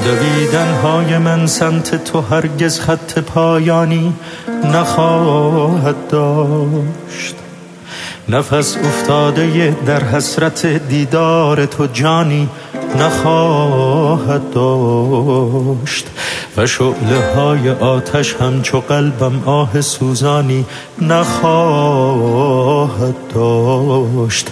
دویدن‌های من سمت تو هرگز خط پایانی نخواهد داشت. نفس افتاده در حسرت دیدار تو جانی نخواهد داشت. و شعله‌های آتش همچو قلبم آه سوزانی نخواهد داشت.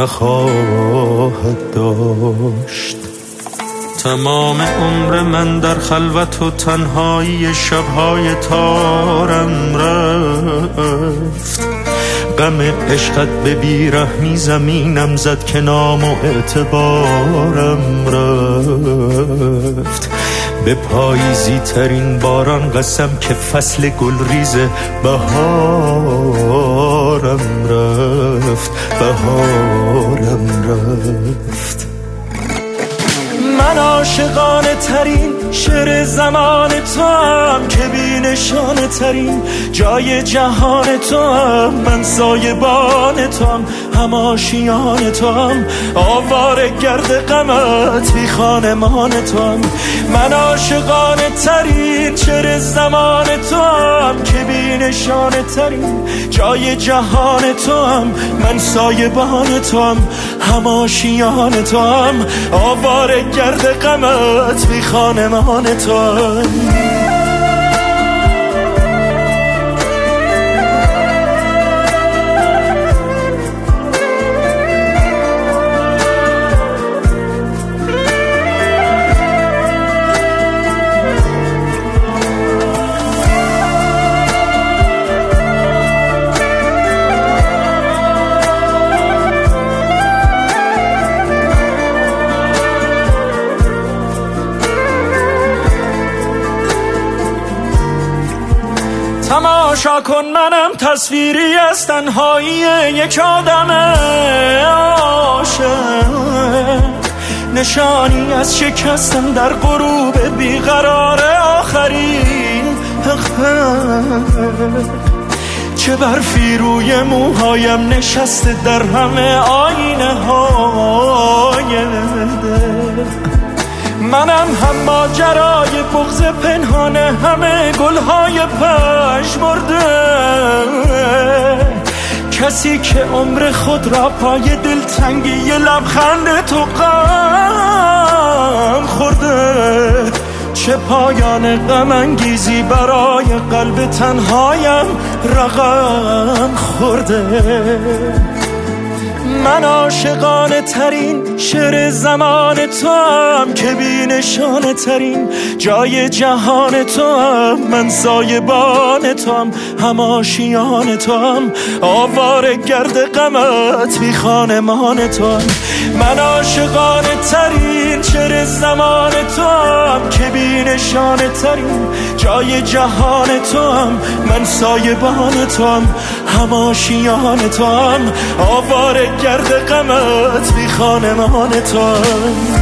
تمام عمر من در خلوت و تنهایی شب‌های تارم رفت. غم عشقت به بیرحمی زمینم زد که نام و اعتبارم رفت. به پاییزی ترین باران قسم که فصل گلریز بهارم رفت. من عاشقانه ترین شعر زمان تو هم که بی نشانه ترین جای جهان تو هم. من سایبان تو هم آشیان تو هم آواره گرد غمت بی خانمان تو هم. من عاشقانه ترین شعر زمان تو هم که بی نشانه ترین جای جهان تو هم. من سایبان تو هم آشیان تو هم آواره گرد غمت بی خانمان تو هم. تماشا کن منم تصویری از تنهایی یک آدم عاشق. نشانی از شکستن در غروب بیقرار آخرین چه برفی روی موهایم نشسته در همه آینه های دل. منم هم ماجرای بغض پنهان همه گلهای پژمرده. کسی که عمر خود را پای دلتنگی لبخند تو غم خورده. چه پایان غم انگیزی برای قلب تنهایم رقم خورده. من عاشقانه ترین شعر زمان تو هم که بی نشانه ترین جای جهان تو هم. من سایبان تو هم آشیان تو هم آواره گرد غمت بی خانمان تو هم. من عاشقانه ترین شعر زمان تو هم که بی نشانه ترین جای جهان تو هم. من سایبان تو هم آشیان تو هم آواره گرد غمت بی خانمان تو هم.